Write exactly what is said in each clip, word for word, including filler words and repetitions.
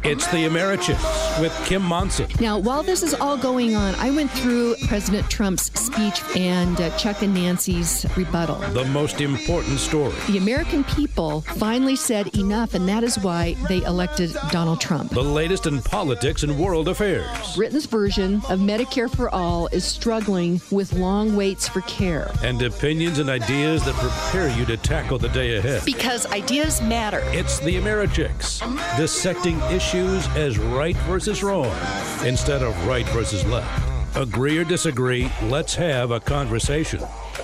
It's the Americhicks with Kim Monson. Now, while this is all going on, I went through President Trump's speech and uh, Chuck and Nancy's rebuttal. The most important story. The American people finally said enough, and that is why they elected Donald Trump. The latest in politics and world affairs. Britain's version of Medicare for All is struggling with long waits for care. And opinions and ideas that prepare you to tackle the day ahead. Because ideas matter. It's the Americhicks, dissecting issues as right versus wrong instead of right versus left. Agree or disagree, let's have a conversation.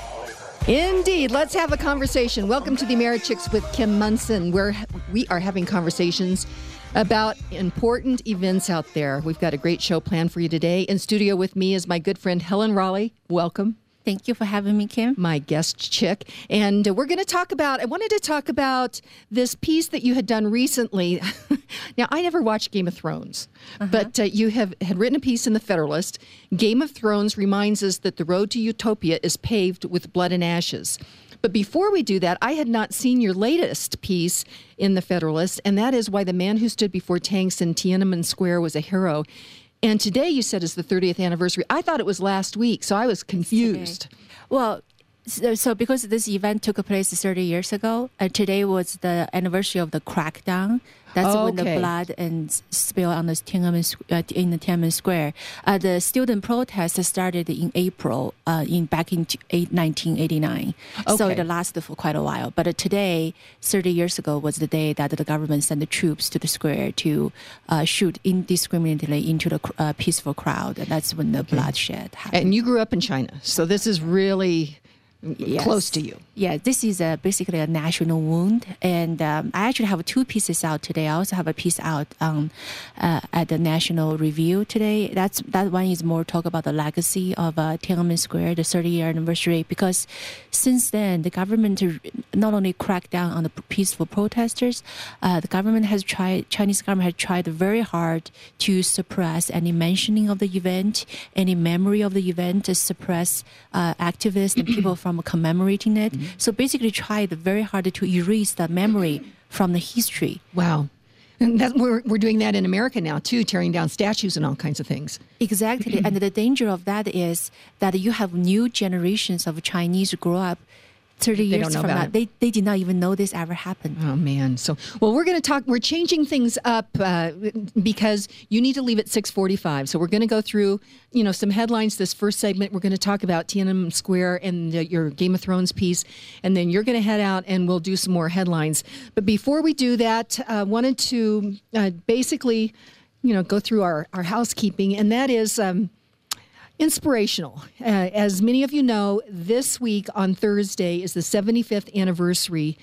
Indeed. Let's have a conversation. Welcome to the Americhicks with Kim Monson, where we are having conversations about important events out there. We've got a great show planned for you today. In studio with me is my good friend Helen Raleigh. Welcome. Thank you for having me, Kim. My guest chick. And uh, we're going to talk about, I wanted to talk about this piece that you had done recently. Now, I never watched Game of Thrones, uh-huh. but uh, you have had written a piece in The Federalist. Game of Thrones reminds us that the road to utopia is paved with blood and ashes. But before we do that, I had not seen your latest piece in The Federalist, and that is why the man who stood before tanks in Tiananmen Square was a hero. And today you said is the thirtieth anniversary. I thought it was last week, so I was confused. Well, so, so because this event took place thirty years ago, uh, today was the anniversary of the crackdown. That's oh, when okay. the blood and spill on the Tiananmen, uh, in the Tiananmen Square. Uh, the student protest started in April, uh, in back in nineteen eighty-nine. Okay. So it lasted for quite a while. But uh, today, thirty years ago, was the day that the government sent the troops to the square to uh, shoot indiscriminately into the uh, peaceful crowd. And that's when the okay. bloodshed happened. And you grew up in China, so this is really yes. close to you. Yeah, this is a, basically a national wound. And um, I actually have two pieces out today. I also have a piece out um, uh, at the National Review today. That's That one is more talk about the legacy of uh, Tiananmen Square, the thirty-year anniversary, because since then, the government not only cracked down on the peaceful protesters, uh, the government has tried, Chinese government has tried very hard to suppress any mentioning of the event, any memory of the event, to suppress uh, activists and people from commemorating it. Mm-hmm. So basically tried very hard to erase the memory from the history. Wow. And that, we're, we're doing that in America now, too, tearing down statues and all kinds of things. Exactly. And the danger of that is that you have new generations of Chinese who grow up thirty they years don't know from about now. it. They, they did not even know this ever happened. Oh, man. So, well, we're going to talk, we're changing things up uh, because you need to leave at six forty-five. So we're going to go through, you know, some headlines. This first segment, we're going to talk about Tiananmen Square and uh, your Game of Thrones piece. And then you're going to head out and we'll do some more headlines. But before we do that, I uh, wanted to uh, basically, you know, go through our, our housekeeping. And that is... Um, Inspirational. Uh, as many of you know, this week on Thursday is the seventy-fifth anniversary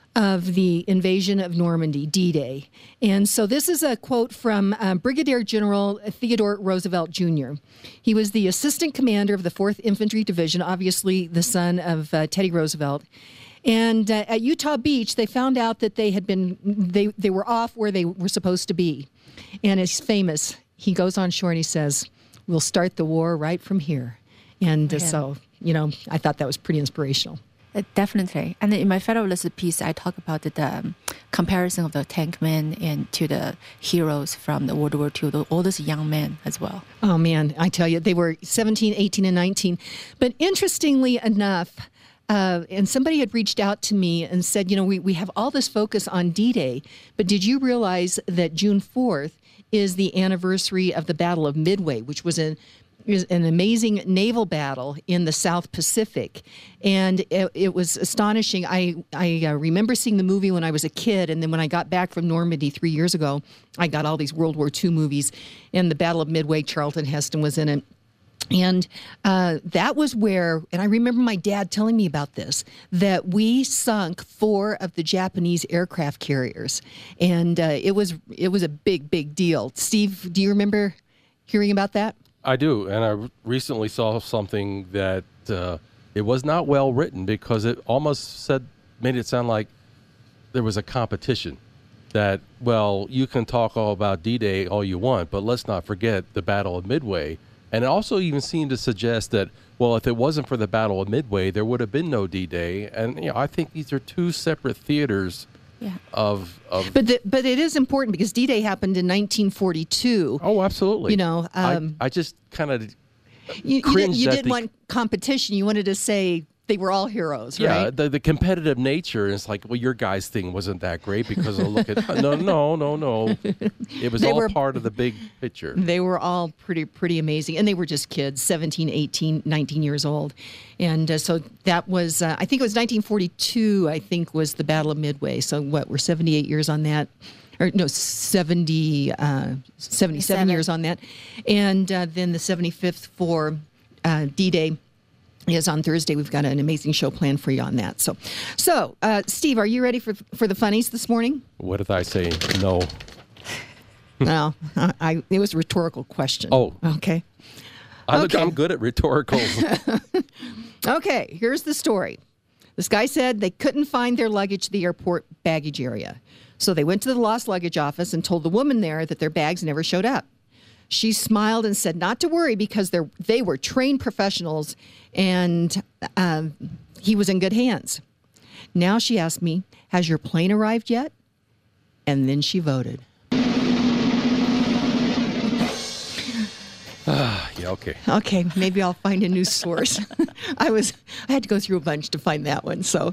of the invasion of Normandy, D-Day. And so this is a quote from uh, Brigadier General Theodore Roosevelt Junior He was the assistant commander of the fourth Infantry Division, obviously the son of uh, Teddy Roosevelt. And uh, at Utah Beach, they found out that they had been, they, they were off where they were supposed to be. And it's famous. He goes on shore and he says, "We'll start the war right from here." And uh, yeah. so, you know, I thought that was pretty inspirational. Uh, definitely. And in my Federalist piece, I talk about the um, comparison of the tank men and to the heroes from the World War Two, the, all those young men as well. Oh, man, I tell you, they were seventeen, eighteen, and nineteen. But interestingly enough, uh, and somebody had reached out to me and said, you know, we, we have all this focus on D-Day, but did you realize that June fourth is the anniversary of the Battle of Midway, which was an, was an amazing naval battle in the South Pacific. And it, it was astonishing. I, I uh, remember seeing the movie when I was a kid, and then when I got back from Normandy three years ago, I got all these World War Two movies, and the Battle of Midway, Charlton Heston was in it. And uh, that was where, and I remember my dad telling me about this, that we sunk four of the Japanese aircraft carriers. And uh, it was it was a big, big deal. Steve, do you remember hearing about that? I do. And I recently saw something that uh, it was not well written because it almost said, made it sound like there was a competition. That, well, you can talk all about D-Day all you want, but let's not forget the Battle of Midway. And it also even seemed to suggest that, well, if it wasn't for the Battle of Midway, there would have been no D-Day. And, you know, I think these are two separate theaters Yeah. of of. But the, but it is important because D-Day happened in nineteen forty-two. Oh, absolutely. You know, um, I, I just kind of you, you, did, cringed you at didn't the- want competition. You wanted to say they were all heroes, yeah right? the the competitive nature is like, well, your guys' thing wasn't that great because of look at no no no no it was They all were- part of the big picture. They were all pretty pretty amazing. And they were just kids, seventeen, eighteen, nineteen years old. And uh, so that was, uh, I think it was nineteen forty-two, I think, was the Battle of Midway. So what, we're seventy-eight years on that. Or no, seventy, uh, seventy-seven seventy-seven. years on that. And uh, then the seventy-fifth for uh, D-Day is on Thursday. We've got an amazing show planned for you on that. So, so uh, Steve, are you ready for for the funnies this morning? What did I say? No. No, I, I, it was a rhetorical question. Oh. Okay. I'm, Okay. I'm good at rhetoricals. Okay, here's the story. This guy said they couldn't find their luggage at the airport baggage area. So they went to the lost luggage office and told the woman there that their bags never showed up. She smiled and said not to worry because they're, they were trained professionals and um, he was in good hands. Now she asked me, has your plane arrived yet? And then she voted. Yeah, okay. Okay, maybe I'll find a new source. I was I had to go through a bunch to find that one. So,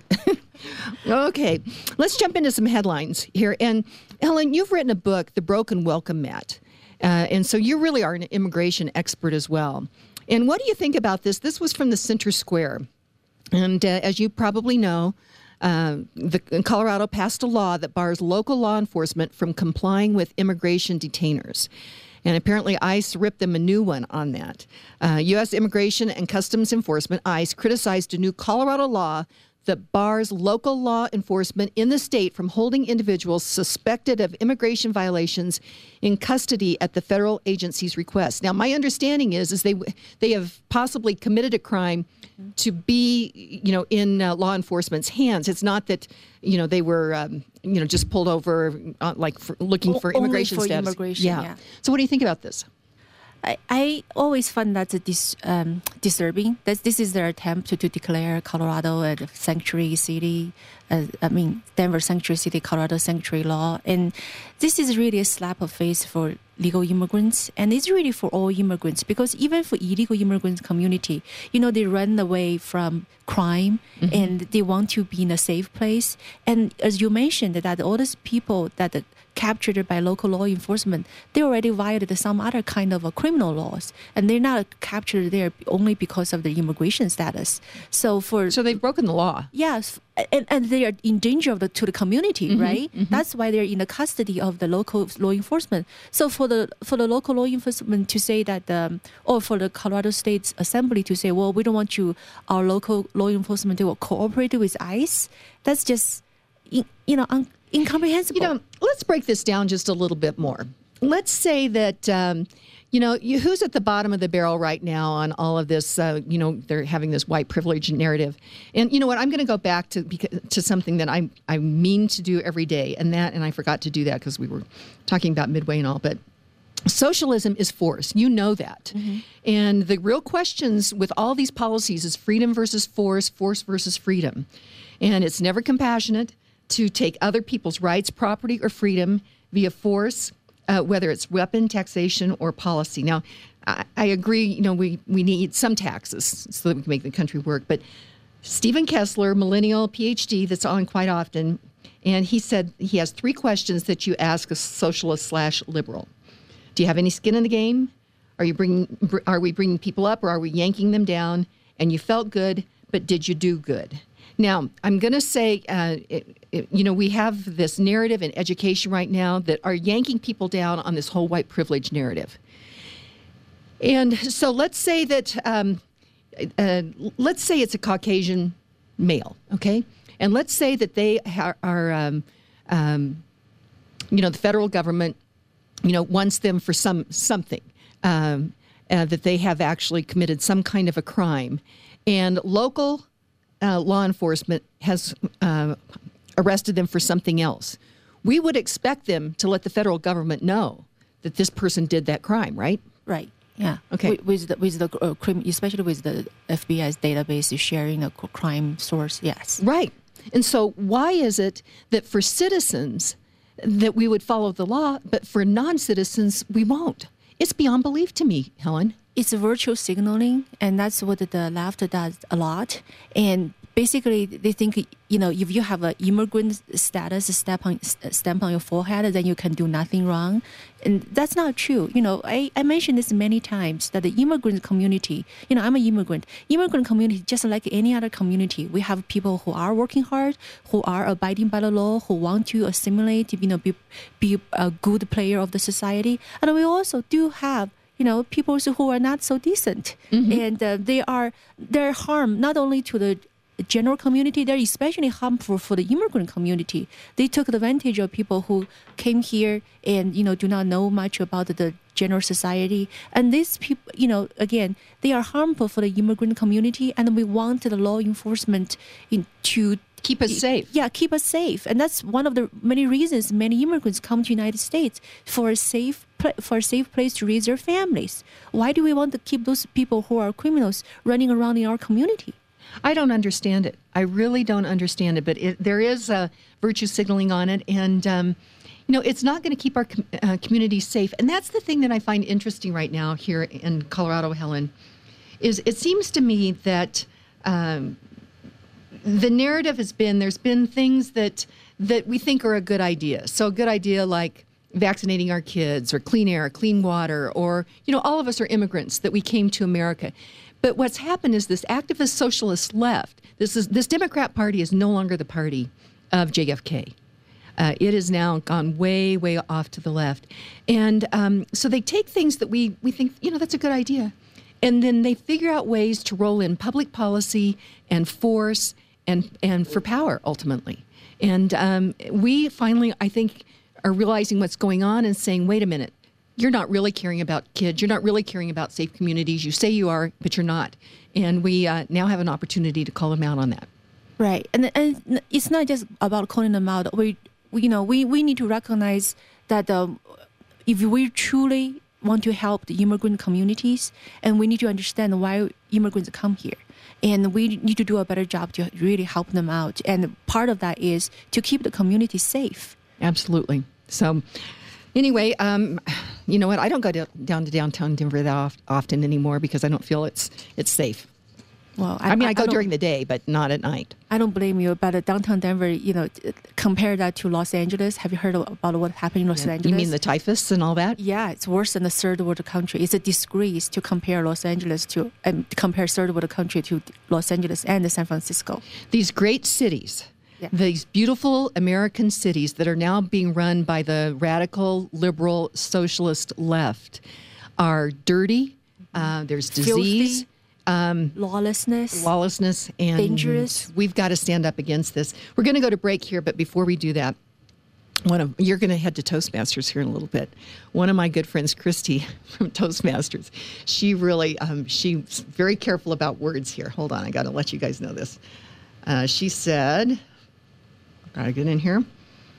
okay, let's jump into some headlines here. And Helen, you've written a book, The Broken Welcome Mat, uh, and so you really are an immigration expert as well. And what do you think about this? This was from the Center Square, and uh, as you probably know, uh, the Colorado passed a law that bars local law enforcement from complying with immigration detainers. And apparently ICE ripped them a new one on that. Uh, U S Immigration and Customs Enforcement, ICE, criticized a new Colorado law that bars local law enforcement in the state from holding individuals suspected of immigration violations in custody at the federal agency's request. Now, my understanding is, is they they have possibly committed a crime to be, you know, in uh, law enforcement's hands. It's not that, you know, they were, um, you know, just pulled over, uh, like for looking O- for only immigration for status. immigration, yeah. So, what do you think about this? I, I always find that dis, um, disturbing. That this is their attempt to, to declare Colorado a sanctuary city. Uh, I mean, Denver sanctuary city, Colorado sanctuary law, and this is really a slap of face for legal immigrants, and it's really for all immigrants because even for illegal immigrant community, you know, they run away from crime mm-hmm. and they want to be in a safe place. And as you mentioned, that all these people that are captured by local law enforcement, they already violated some other kind of uh, criminal laws, and they're not captured there only because of their immigration status. So for So they've broken the law. yes, and, and they are in danger of the, to the community, Mm-hmm, right? That's why they're in the custody of the local law enforcement. So for the for the local law enforcement to say that, um, or for the Colorado State Assembly to say, well, we don't want you, our local law enforcement to cooperate with ICE, that's just, you know, un- incomprehensible. You know, let's break this down just a little bit more. Let's say that, um, you know, you, who's at the bottom of the barrel right now on all of this? Uh, you know, they're having this white privilege narrative. And you know what? I'm going to go back to because, to something that I I mean to do every day. And that, and I forgot to do that because we were talking about Midway and all. But socialism is force. You know that. Mm-hmm. And the real questions with all these policies is freedom versus force, force versus freedom. And it's never compassionate to take other people's rights, property, or freedom via force, uh, whether it's weapon, taxation, or policy. Now, I, I agree, you know, we, we need some taxes so that we can make the country work. But Stephen Kessler, millennial P H D, that's on quite often, and he said he has three questions that you ask a socialist slash liberal. Do you have any skin in the game? Are you bringing? Are we bringing people up, or are we yanking them down? And you felt good, but did you do good? Now, I'm going to say, uh, it, it, you know, we have this narrative in education right now that are yanking people down on this whole white privilege narrative. And so let's say that, um, uh, let's say it's a Caucasian male, okay? And let's say that they are, are um, um, you know, the federal government, you know, wants them for some something, um, uh, that they have actually committed some kind of a crime. And local Uh, law enforcement has uh, arrested them for something else. We would expect them to let the federal government know that this person did that crime, right? Right. Yeah. Okay. With, with the, with the uh, crime, especially with the F B I's database sharing a crime source. Yes. Right. And so why is it that for citizens that we would follow the law, but for non-citizens we won't? It's beyond belief to me, Helen. It's virtual signaling, and that's what the left does a lot. And basically, they think, you know, if you have an immigrant status stamp on, stamp on your forehead, then you can do nothing wrong. And that's not true. You know, I, I mentioned this many times, that the immigrant community, you know, I'm an immigrant. Immigrant community, just like any other community, we have people who are working hard, who are abiding by the law, who want to assimilate, you know, be, be a good player of the society. And we also do have, you know, people who are not so decent. Mm-hmm. And uh, they are, they're harm not only to the general community, they're especially harmful for the immigrant community. They took advantage of people who came here and, you know, do not know much about the general society. And these people, you know, again, they are harmful for the immigrant community, and we want the law enforcement in, to keep us safe. Yeah, keep us safe. And that's one of the many reasons many immigrants come to the United States, for a safe for a safe place to raise their families. Why do we want to keep those people who are criminals running around in our community? I don't understand it. I really don't understand it, but it, there is a virtue signaling on it, and um, you know, it's not going to keep our com- uh, community safe. And that's the thing that I find interesting right now here in Colorado, Helen, is it seems to me that um, the narrative has been, there's been things that that we think are a good idea. So a good idea like vaccinating our kids, or clean air, clean water, or, you know, all of us are immigrants that we came to America. But what's happened is this activist socialist left, this is this Democrat Party is no longer the party of J F K. Uh, it has now gone way, way off to the left. And um, so they take things that we, we think, you know, that's a good idea. And then they figure out ways to roll in public policy and force and, and for power, ultimately. And um, we finally, I think, are realizing what's going on and saying, wait a minute, you're not really caring about kids. You're not really caring about safe communities. You say you are, but you're not. And we uh, now have an opportunity to call them out on that. Right. And, and it's not just about calling them out. We, we you know, we, we need to recognize that um, if we truly want to help the immigrant communities, and we need to understand why immigrants come here. And we need to do a better job to really help them out. And part of that is to keep the community safe. Absolutely. So anyway, um, you know what? I don't go to, down to downtown Denver that often anymore because I don't feel it's it's safe. Well, I, I mean, I, I go I during the day, but not at night. I don't blame you. But downtown Denver, you know, compare that to Los Angeles. Have you heard about what happened in Los Yeah. Angeles? You mean the typhus and all that? Yeah, it's worse than the third world country. It's a disgrace to compare Los Angeles to and um, compare third world country to Los Angeles and San Francisco. These great cities. Yeah. These beautiful American cities that are now being run by the radical, liberal, socialist left are dirty. Uh, there's disease, Filthy, um, lawlessness, lawlessness, and dangerous. We've got to stand up against this. We're going to go to break here, but before we do that, one of you're going to head to Toastmasters here in a little bit. One of my good friends, Christy from Toastmasters, she really um, she's very careful about words here. Hold on, I got to let you guys know this. Uh, she said. Gotta get in here.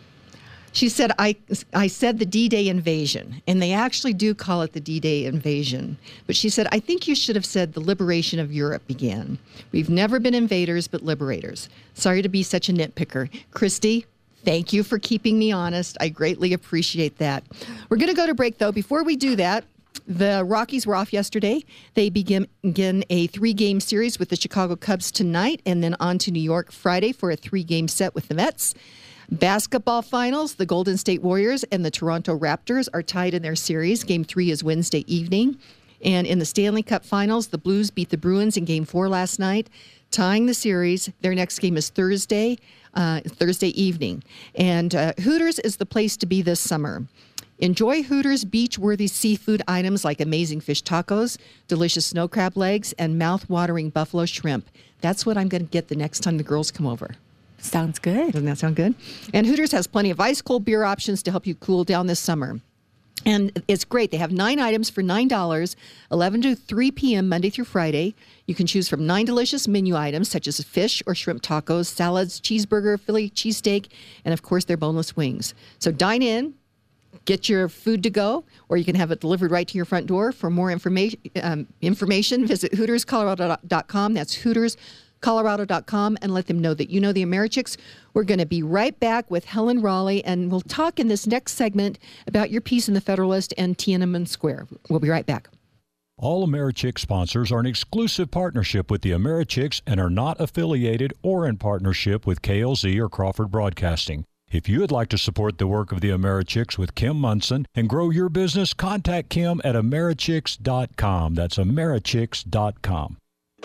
She said, I, I said the D-Day invasion, and they actually do call it the D-Day invasion. But she said, I think you should have said the liberation of Europe began. We've never been invaders, but liberators. Sorry to be such a nitpicker. Christy, thank you for keeping me honest. I greatly appreciate that. We're going to go to break, though. Before we do that, the Rockies were off yesterday. They begin, begin a three-game series with the Chicago Cubs tonight, and then on to New York Friday for a three-game set with the Mets. Basketball finals, the Golden State Warriors and the Toronto Raptors are tied in their series. Game three is Wednesday evening. And in the Stanley Cup finals, the Blues beat the Bruins in game four last night, tying the series. Their next game is Thursday, uh, Thursday evening. And uh, Hooters is the place to be this summer. Enjoy Hooters beach-worthy seafood items like amazing fish tacos, delicious snow crab legs, and mouth-watering buffalo shrimp. That's what I'm going to get the next time the girls come over. Sounds good. Doesn't that sound good? And Hooters has plenty of ice-cold beer options to help you cool down this summer. And it's great. They have nine items for nine dollars, eleven to three p.m. Monday through Friday. You can choose from nine delicious menu items such as fish or shrimp tacos, salads, cheeseburger, Philly cheesesteak, and, of course, their boneless wings. So dine in. Get your food to go, or you can have it delivered right to your front door. For more information, um, information visit Hooters Colorado dot com. That's Hooters colorado dot com and let them know that you know the Americhicks. We're going to be right back with Helen Raleigh, and we'll talk in this next segment about your piece in the Federalist and Tiananmen Square. We'll be right back. All Americhick sponsors are an exclusive partnership with the Americhicks and are not affiliated or in partnership with K L Z or Crawford Broadcasting. If you would like to support the work of the Americhicks with Kim Munson and grow your business, contact Kim at Americhicks dot com. That's Americhicks dot com.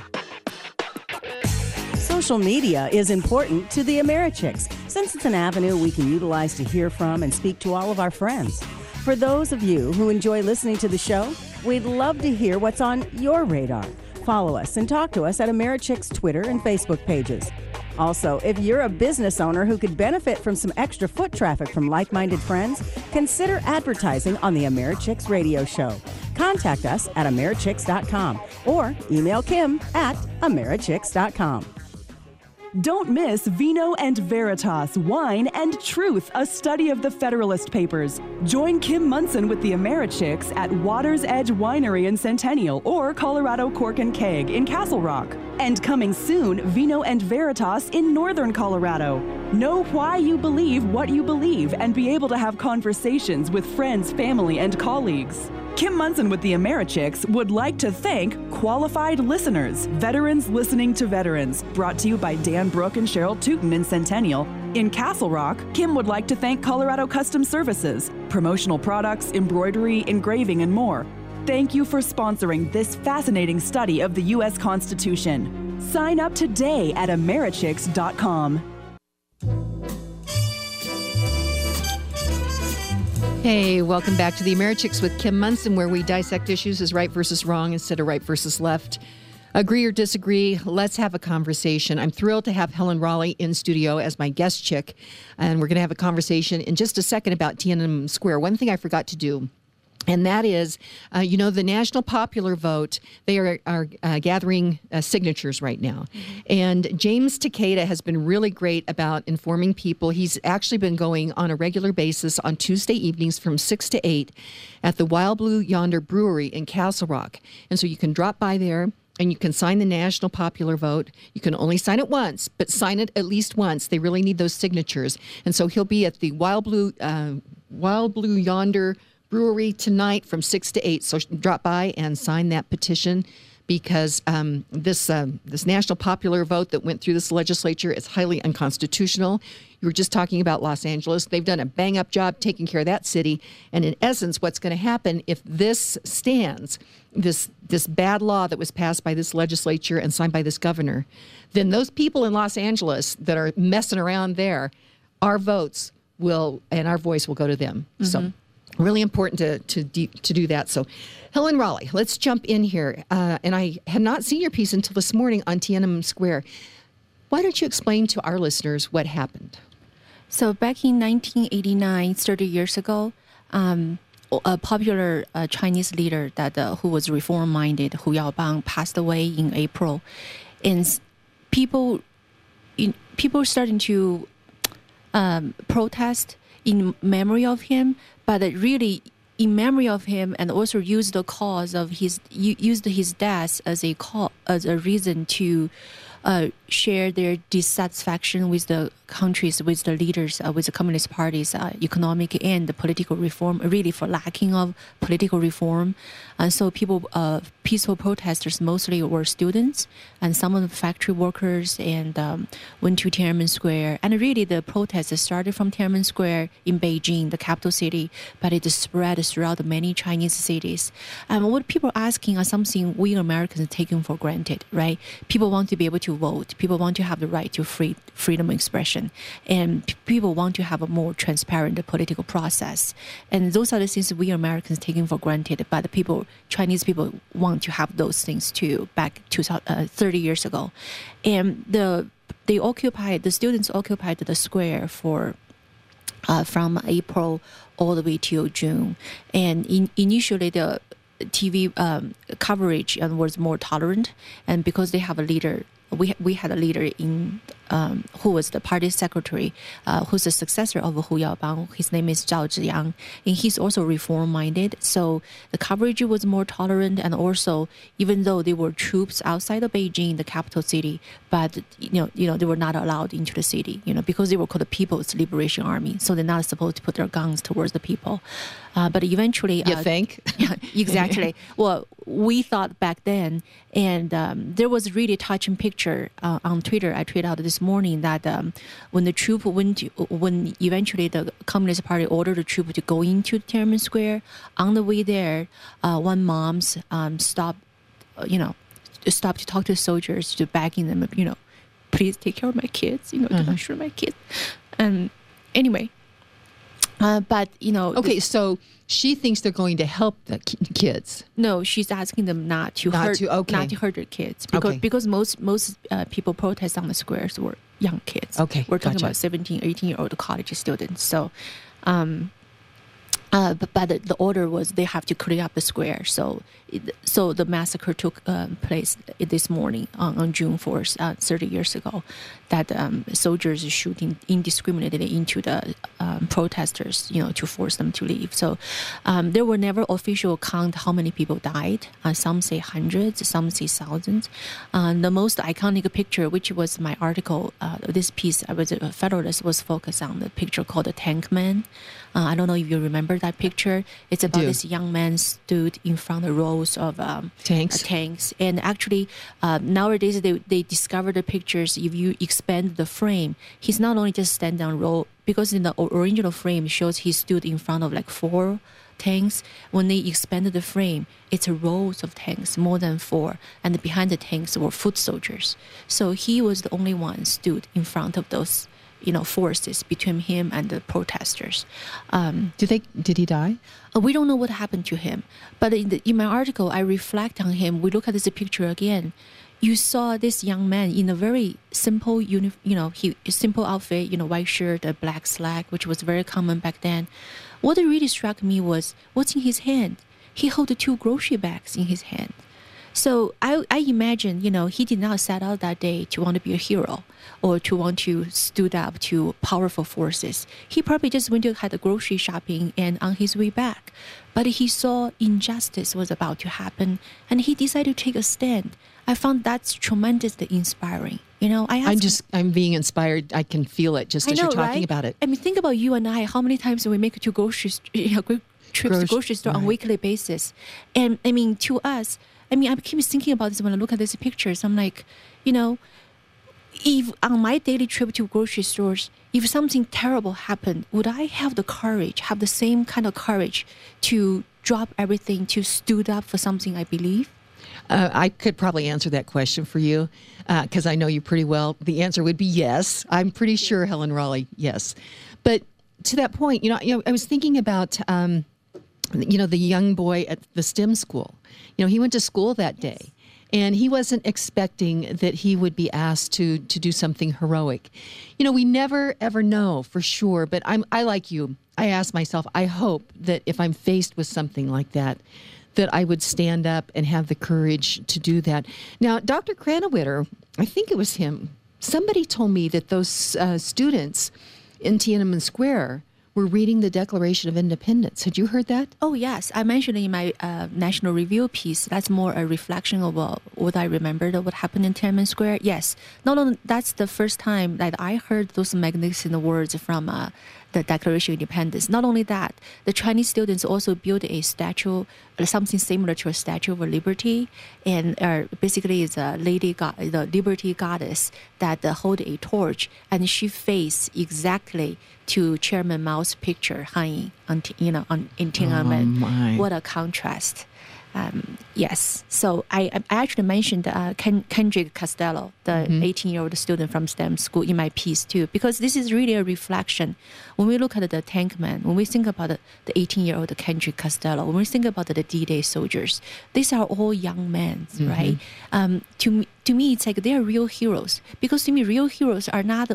Social media is important to the Americhicks since it's an avenue we can utilize to hear from and speak to all of our friends. For those of you who enjoy listening to the show, we'd love to hear what's on your radar. Follow us and talk to us at Americhicks Twitter and Facebook pages. Also, if you're a business owner who could benefit from some extra foot traffic from like-minded friends, consider advertising on the Americhicks radio show. Contact us at Americhicks dot com or email Kim at Americhicks dot com. Don't miss Vino and Veritas, Wine and Truth, a study of the Federalist Papers. Join Kim Munson with the Americhicks at Water's Edge Winery in Centennial or Colorado Cork and Keg in Castle Rock. And coming soon, Vino and Veritas in Northern Colorado. Know why you believe what you believe and be able to have conversations with friends, family, and colleagues. Kim Munson with the Americhicks would like to thank qualified listeners, veterans listening to veterans, brought to you by Dan Brook and Cheryl Tootin in Centennial. In Castle Rock, Kim would like to thank Colorado Custom Services, promotional products, embroidery, engraving, and more. Thank you for sponsoring this fascinating study of the U S Constitution. Sign up today at Americhicks dot com. Hey, welcome back to the Americhicks with Kim Munson, where we dissect issues as right versus wrong instead of right versus left. Agree or disagree, let's have a conversation. I'm thrilled to have Helen Raleigh in studio as my guest chick, and we're going to have a conversation in just a second about Tiananmen Square. One thing I forgot to do, and that is, uh, you know, the national popular vote, they are, are uh, gathering uh, signatures right now. Mm-hmm. And James Takeda has been really great about informing people. He's actually been going on a regular basis on Tuesday evenings from six to eight at the Wild Blue Yonder Brewery in Castle Rock. And so you can drop by there and you can sign the national popular vote. You can only sign it once, but sign it at least once. They really need those signatures. And so he'll be at the Wild Blue, uh, Wild Blue Yonder Brewery tonight from six to eight. So drop by and sign that petition, because um, this uh, this national popular vote that went through this legislature is highly unconstitutional. You were just talking about Los Angeles. They've done a bang-up job taking care of that city. And in essence, what's going to happen if this stands, this this bad law that was passed by this legislature and signed by this governor, then those people in Los Angeles that are messing around there, our votes will, and our voice will go to them. Mm-hmm. So really important to to de- to do that. So, Helen Raleigh, let's jump in here. Uh, and I had not seen your piece until this morning on Tiananmen Square. Why don't you explain to our listeners what happened? So back in nineteen eighty-nine, thirty years ago, um, a popular uh, Chinese leader that uh, who was reform-minded, Hu Yaobang, passed away in April, and people, in, people starting to um, protest in memory of him, but really in memory of him, and also use the cause of his used his death as a call, as a reason to uh, share their dissatisfaction with the countries, with the leaders, uh, with the communist parties, uh, economic and the political reform, really for lacking of political reform. And so people, uh, peaceful protesters mostly were students, and some of the factory workers, and um, went to Tiananmen Square. And really the protests started from Tiananmen Square in Beijing, the capital city, but it spread throughout many Chinese cities. And what people are asking are something we Americans taking for granted, right? People want to be able to vote. People want to have the right to free freedom of expression. And p- people want to have a more transparent political process. And those are the things we Americans taking for granted, but the people, Chinese people want to have those things too, back to uh, thirty years ago. And the they occupied, the students occupied the square for uh, from April all the way till June. And in, initially the T V um, coverage was more tolerant, and because they have a leader, we we had a leader in um, who was the party secretary, uh, who's the successor of Hu Yaobang. His name is Zhao Ziyang, and he's also reform-minded. So the coverage was more tolerant, and also, even though there were troops outside of Beijing, the capital city, but you know, you know, they were not allowed into the city, you know, because they were called the People's Liberation Army. So they're not supposed to put their guns towards the people. Uh, but eventually, you uh, think? Yeah, exactly. Well, we thought back then, and um, there was a really touching picture uh, on Twitter. I tweeted out this morning that um, when the troop went, to, when eventually the Communist Party ordered the troop to go into Tiananmen Square, on the way there, uh, one mom's um, stopped, uh, you know, stopped to talk to the soldiers, to begging them, you know, please take care of my kids, you know, uh-huh. do not shoot my kids. And anyway. Uh, but, you know... Okay, so she thinks they're going to help the ki- kids. No, she's asking them not to Not hurt to- okay. not to hurt their kids. Because, Okay. because most most uh, people protest on the squares were young kids. Okay, We're talking gotcha. about seventeen, eighteen-year-old college students. So... Um, Uh, but but the, the order was they have to clear up the square. So it, so the massacre took um, place this morning on, on June fourth, uh, thirty years ago, that um, soldiers are shooting indiscriminately into the um, protesters, you know, to force them to leave. So um, there were never official count how many people died. Uh, some say hundreds, some say thousands. Uh, the most iconic picture, which was my article, uh, this piece, I was a Federalist, was focused on the picture called the Tank Man. Uh, I don't know if you remember that picture. It's about do. this young man stood in front of rows of um, Tanks. uh, tanks. And actually, uh, nowadays they, they discover the pictures. If you expand the frame, he's not only just stand on row, because in the o- original frame it shows he stood in front of like four tanks. When they expanded the frame, it's rows of tanks, more than four. And behind the tanks were foot soldiers. So he was the only one stood in front of those, you know, forces between him and the protesters. Um, Did they? Did he die? uh, we don't know what happened to him. But in, the, in my article, I reflect on him. We look at this picture again. You saw this young man in a very simple, uni- you know, he simple outfit, you know, white shirt, a black slack, which was very common back then. What really struck me was what's in his hand. He held two grocery bags in his hand. So I, I imagine, you know, he did not set out that day to want to be a hero or to want to stood up to powerful forces. He probably just went to had the grocery shopping and on his way back. But he saw injustice was about to happen and he decided to take a stand. I found that's tremendously inspiring. You know, I I'm asked- just, I'm being inspired. I can feel it just I as know, you're talking right? about it. I mean, think about you and I. How many times do we make it to grocery st- you know, gro- trips to Grocery- grocery store on a right. weekly basis? And I mean, to us, I mean, I keep thinking about this when I look at these pictures. I'm like, you know, if on my daily trip to grocery stores, if something terrible happened, would I have the courage, have the same kind of courage to drop everything, to stood up for something I believe? Uh, I could probably answer that question for you because I know you pretty well. The answer would be yes. I'm pretty sure, Helen Raleigh, yes. But to that point, you know, you know I was thinking about, um, you know, the young boy at the STEM school. You know, he went to school that day. And he wasn't expecting that he would be asked to to do something heroic. You know, we never, ever know for sure. But I'm, I, like you, I ask myself, I hope that if I'm faced with something like that, that I would stand up and have the courage to do that. Now, Doctor Krannawitter, I think it was him, somebody told me that those uh, students in Tiananmen Square were reading the Declaration of Independence. Had you heard that? Oh, yes. I mentioned in my uh, National Review piece, that's more a reflection of uh, what I remembered of what happened in Tiananmen Square. Yes. Not only that's the first time that I heard those magnificent words from uh, the Declaration of Independence. Not only that, the Chinese students also built a statue, uh, something similar to a Statue of Liberty, and uh, basically it's a lady, god, the Liberty goddess that uh, hold a torch, and she faced exactly to Chairman Mao's picture hanging on, you know, on in Tiananmen. Oh, my. What a contrast! Um, yes. So I, I actually mentioned uh, Ken, Kendrick Costello, the eighteen-year-old student from STEM school, in my piece too, because this is really a reflection. When we look at the tank man, when we think about the, the eighteen-year-old Kendrick Costello, when we think about the D-Day soldiers, these are all young men, right? Um, to me, to me, it's like they are real heroes, because to me, real heroes are not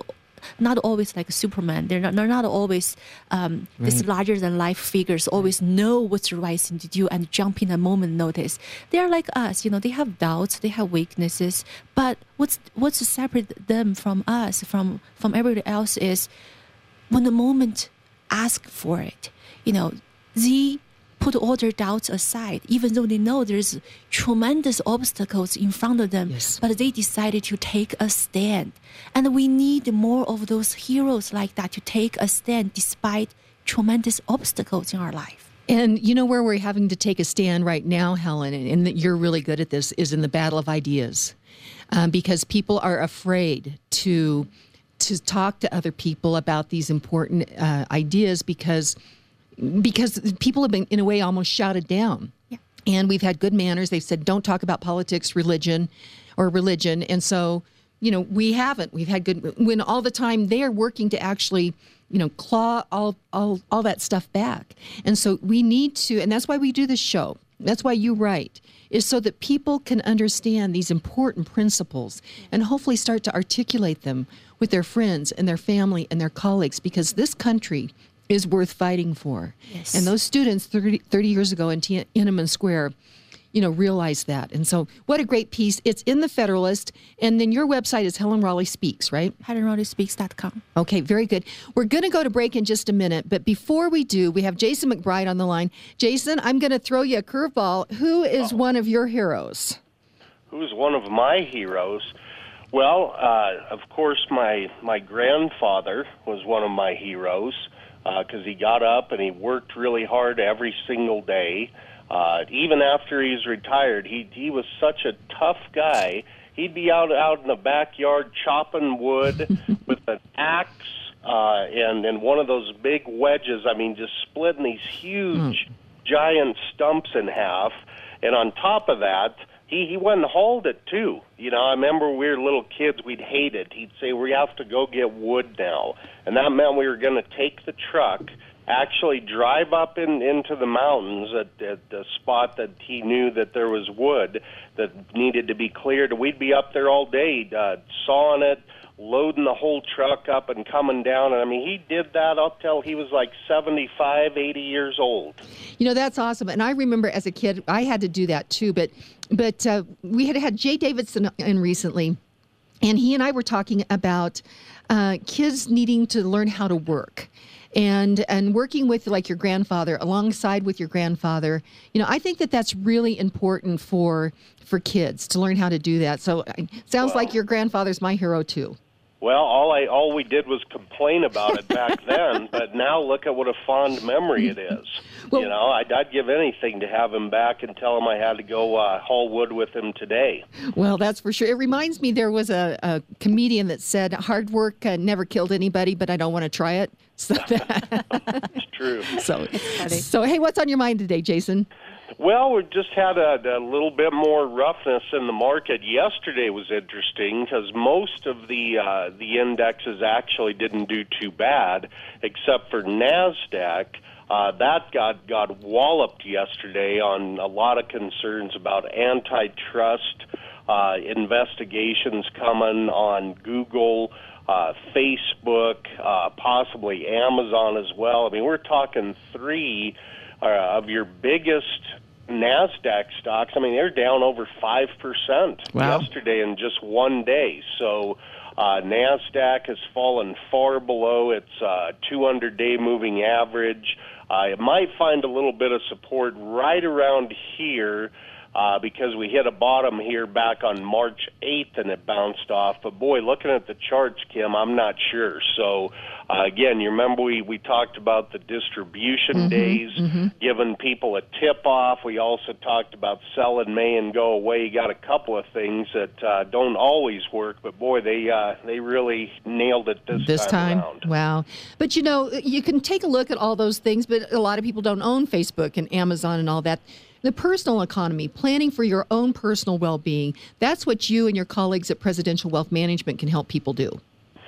not always like Superman. They're not, they're not always um, Right. this larger than life figures. Always know what's the right thing to do and jump in a moment notice. They're like us. You know, they have doubts. They have weaknesses. But what's what's to separate them from us, from from everybody else, is when the moment ask for it. You know, they put all their doubts aside, even though they know there's tremendous obstacles in front of them, Yes. but they decided to take a stand. And we need more of those heroes like that to take a stand despite tremendous obstacles in our life. And you know where we're having to take a stand right now, Helen, and, and that you're really good at this, is in the battle of ideas. Um, because people are afraid to to talk to other people about these important uh, ideas because because people have been, in a way, almost shouted down. Yeah. And we've had good manners. They've said, don't talk about politics, religion, or religion. And so, you know, we haven't. We've had good, when all the time they are working to actually, you know, claw all, all, all that stuff back. And so we need to, and that's why we do this show. That's why you write, is so that people can understand these important principles and hopefully start to articulate them with their friends and their family and their colleagues, because this country is worth fighting for. Yes. And those students thirty, thirty years ago in Tiananmen Square, you know, realized that. And so what a great piece. It's in the Federalist. And then your website is Helen Raleigh Speaks, right? helen raleigh speaks dot com. Okay, very good. We're going to go to break in just a minute. But before we do, we have Jason McBride on the line. Jason, I'm going to throw you a curveball. Who is one of your heroes? Who's one of my heroes? Well, uh, of course, my, my grandfather was one of my heroes because uh, he got up and he worked really hard every single day. Uh, even after he's retired, he he was such a tough guy. He'd be out out in the backyard chopping wood with an axe uh, and and one of those big wedges. I mean, just splitting these huge, mm. giant stumps in half. And on top of that, he he went and hauled it too. You know, I remember we were little kids. We'd hate it. He'd say, "We have to go get wood now," and that meant we were going to take the truck, actually drive up in, into the mountains at, at the spot that he knew that there was wood that needed to be cleared. We'd be up there all day uh, sawing it, loading the whole truck up and coming down. And I mean, he did that up till he was like seventy-five, eighty years old. You know, that's awesome. And I remember as a kid, I had to do that too. But but uh, we had had Jay Davidson in recently, and he and I were talking about uh, kids needing to learn how to work. And and working with, like, your grandfather, alongside with your grandfather, you know, I think that that's really important for for kids to learn how to do that. So it sounds Well, like your grandfather's my hero too. Well, all I all we did was complain about it back then, but now look at what a fond memory it is. Well, you know, I'd, I'd give anything to have him back and tell him I had to go uh, haul wood with him today. Well, that's for sure. It reminds me, there was a, a comedian that said, hard work uh, never killed anybody, but I don't want to try it. So that, It's true. so, so, hey, what's on your mind today, Jason? Well, we just had a, a little bit more roughness in the market. Yesterday was interesting because most of the uh, the indexes actually didn't do too bad, except for NASDAQ. Uh, that got, got walloped yesterday on a lot of concerns about antitrust uh, investigations coming on Google, uh, Facebook, uh, possibly Amazon as well. I mean, we're talking three uh, of your biggest NASDAQ stocks. I mean, they're down over five percent Wow. yesterday in just one day. So uh, NASDAQ has fallen far below its uh, two hundred day moving average. Uh, it might find a little bit of support right around here uh, because we hit a bottom here back on March eighth and it bounced off. But, boy, looking at the charts, Kim, I'm not sure. So, uh, again, you remember we, we talked about the distribution Mm-hmm, days, mm-hmm. giving people a tip-off. We also talked about sell in May and go away. You got a couple of things that uh, don't always work, but, boy, they uh, they really nailed it this, This time, around. wow. But, you know, you can take a look at all those things, but a lot of people don't own Facebook and Amazon and all that. The personal economy, planning for your own personal well-being, that's what you and your colleagues at Presidential Wealth Management can help people do.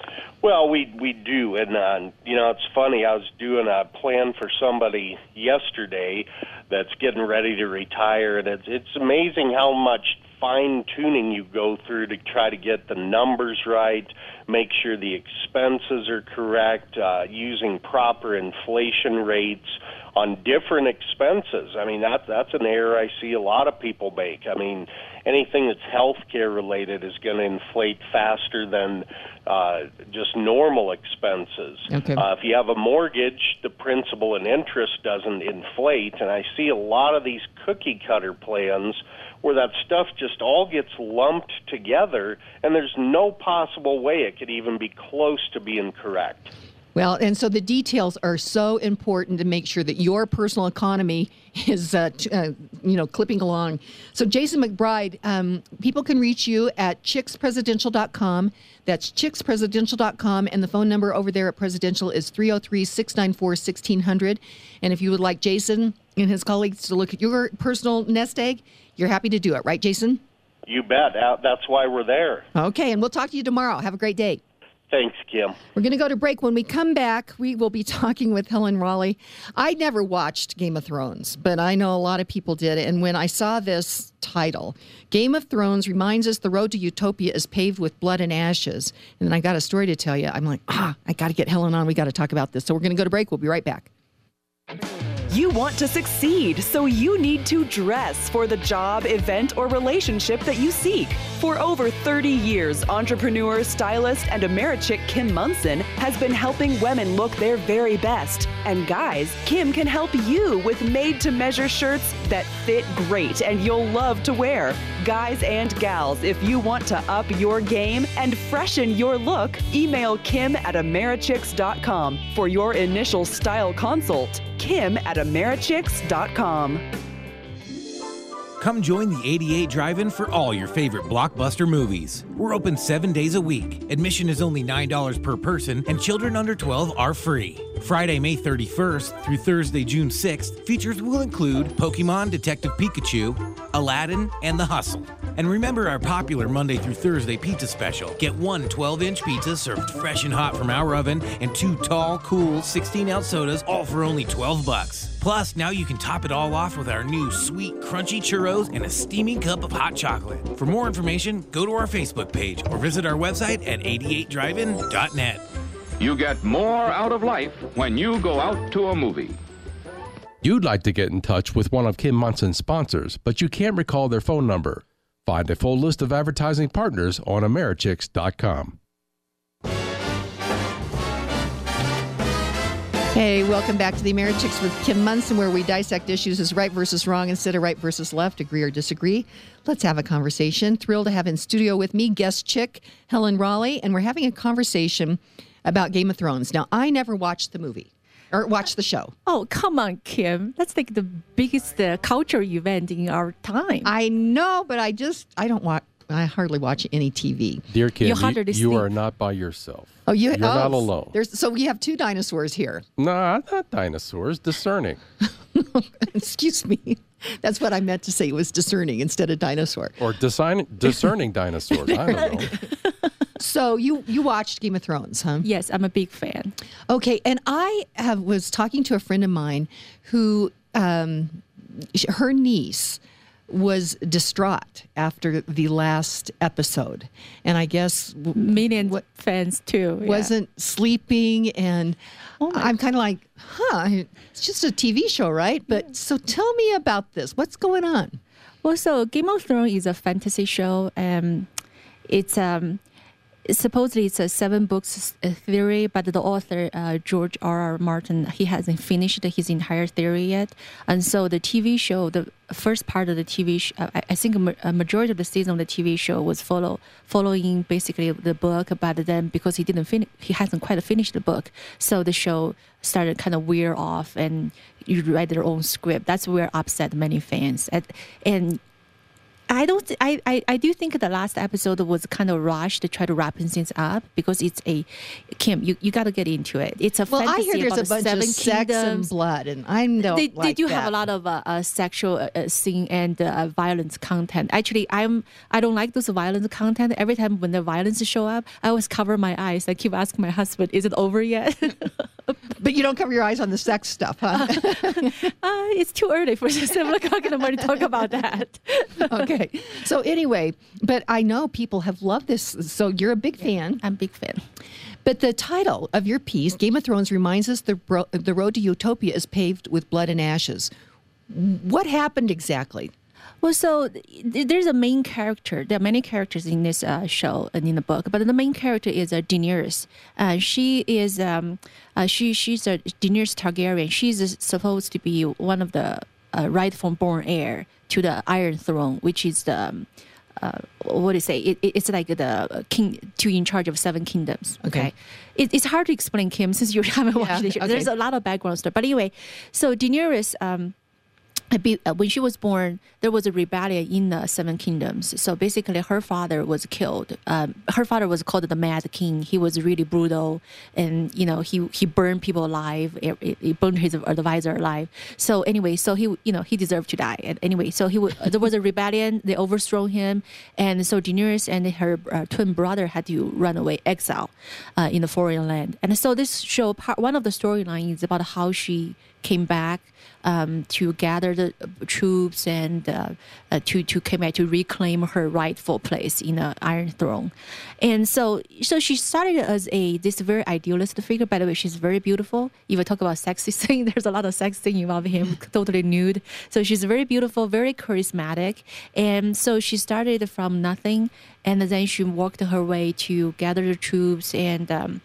Well, we we do, and uh, you know, it's funny. I was doing a plan for somebody yesterday that's getting ready to retire, and it's it's amazing how much fine tuning you go through to try to get the numbers right, make sure the expenses are correct, uh, using proper inflation rates on different expenses. I mean, that, that's an error I see a lot of people make. I mean, anything that's healthcare related is going to inflate faster than uh, just normal expenses. Okay. Uh, if you have a mortgage, the principal and interest doesn't inflate, and I see a lot of these cookie cutter plans where that stuff just all gets lumped together, and there's no possible way it could even be close to being correct. Well, and so the details are so important to make sure that your personal economy is, uh, t- uh, you know, clipping along. So, Jason McBride, um, people can reach you at chicks presidential dot com. That's chicks presidential dot com, and the phone number over there at Presidential is three oh three, six nine four, one six zero zero. And if you would like Jason and his colleagues to look at your personal nest egg, you're happy to do it, right, Jason? You bet. That's why we're there. Okay, and we'll talk to you tomorrow. Have a great day. Thanks, Kim. We're going to go to break. When we come back, we will be talking with Helen Raleigh. I never watched Game of Thrones, but I know a lot of people did. And when I saw this title, Game of Thrones reminds us the road to utopia is paved with blood and ashes. And then I got a story to tell you. I'm like, ah, I got to get Helen on. We got to talk about this. So we're going to go to break. We'll be right back. You want to succeed, so you need to dress for the job, event, or relationship that you seek. For over thirty years, entrepreneur, stylist, and Americhick Kim Munson has been helping women look their very best. And guys, Kim can help you with made-to-measure shirts that fit great and you'll love to wear. Guys and gals, if you want to up your game and freshen your look, email Kim at Americhicks dot com for your initial style consult. Kim at Americhicks dot com. Come join the eighty-eight Drive-In for all your favorite blockbuster movies. We're open seven days a week. Admission is only nine dollars per person, and children under twelve are free. Friday, May thirty-first through Thursday, June sixth, features will include Pokemon Detective Pikachu, Aladdin, and The Hustle. And remember our popular Monday through Thursday pizza special. Get one twelve-inch pizza served fresh and hot from our oven and two tall, cool sixteen-ounce sodas, all for only twelve bucks. Plus, now you can top it all off with our new sweet, crunchy churros and a steaming cup of hot chocolate. For more information, go to our Facebook page or visit our website at eighty-eight drive in dot net. You get more out of life when you go out to a movie. You'd like to get in touch with one of Kim Munson's sponsors, but you can't recall their phone number. Find a full list of advertising partners on Americhicks dot com. Hey, welcome back to the Americhicks with Kim Munson, where we dissect issues as right versus wrong instead of right versus left, agree or disagree. Let's have a conversation. Thrilled to have in studio with me guest chick Helen Raleigh, and we're having a conversation about Game of Thrones. Now, I never watched the movie or watched the show. Oh, come on, Kim. That's like the biggest uh, cultural event in our time. I know, but I just, I don't watch, I hardly watch any T V. Dear Kim, You you, hardly you are sleep. not by yourself. Oh, you, You're oh, not alone. There's, so we have two dinosaurs here. Nah, not dinosaurs. Discerning. Excuse me. That's what I meant to say, was discerning instead of dinosaur. Or design, discerning dinosaurs. I don't know. So you, you watched Game of Thrones, huh? Yes, I'm a big fan. Okay, and I have, was talking to a friend of mine who, um, sh- her niece was distraught after the last episode, and I guess w- Million what- fans too. yeah. wasn't sleeping, and Oh my I'm kind of like, huh, it's just a T V show, right? But so tell me about this. What's going on? Well, so Game of Thrones is a fantasy show. Um, it's um, supposedly it's a seven books uh, theory, but the author uh, George R. R. Martin, he hasn't finished his entire theory yet, and so the T V show, the first part of the T V, sh- uh, I I think a ma- a majority of the season of the T V show was follow following basically the book, but then because he didn't finish, he hasn't quite finished the book, so the show started kind of wear off, and you write their own script. That's where upset many fans, and, and I don't. Th- I, I I do think the last episode was kind of rushed to try to wrap things up because it's a Kim. You, you got to get into it. It's a Well, I fantasy hear there's about a the bunch seven of sex and kingdoms. blood, and I don't They, like they do that. have a lot of uh, uh, sexual uh, uh, scene and uh, violence content. Actually, I'm I don't like those violence content. Every time when the violence show up, I always cover my eyes. I keep asking my husband, "Is it over yet?" But you don't cover your eyes on the sex stuff, huh? uh, it's too early for seven o'clock in the morning to talk about that. Okay. So anyway, but I know people have loved this. So you're a big fan. I'm a big fan. But the title of your piece, Game of Thrones, reminds us the bro- the road to utopia is paved with blood and ashes. What happened exactly? Well, so th- there's a main character. There are many characters in this uh, show and in the book, but the main character is uh, Daenerys. Uh, she is um, uh, she she's a Daenerys Targaryen. She's uh, supposed to be one of the uh, rightful born heir to the Iron Throne, which is the um, uh, what do you say? It, it, it's like the king to in charge of seven kingdoms. Okay, Okay. It, it's hard to explain, Kim, since you haven't watched Yeah, the show. okay. There's a lot of background stuff, but anyway, so Daenerys. Um, When she was born, there was a rebellion in the Seven Kingdoms. So basically, her father was killed. Um, her father was called the Mad King. He was really brutal, and you know he he burned people alive. He, he burned his advisor alive. So anyway, so he you know he deserved to die. And anyway, so he w- there was a rebellion. They overthrew him, and so Daenerys and her uh, twin brother had to run away, exile, uh, in the foreign land. And so this show, part one of the storyline is about how she came back um, to gather the troops and uh, uh, to to come back to reclaim her rightful place in the Iron Throne. And so so she started as a this very idealistic figure. By the way, she's very beautiful. If you talk about sexy thing, there's a lot of sex thing involved in him, totally nude. So she's very beautiful, very charismatic. And so she started from nothing, and then she worked her way to gather the troops and um,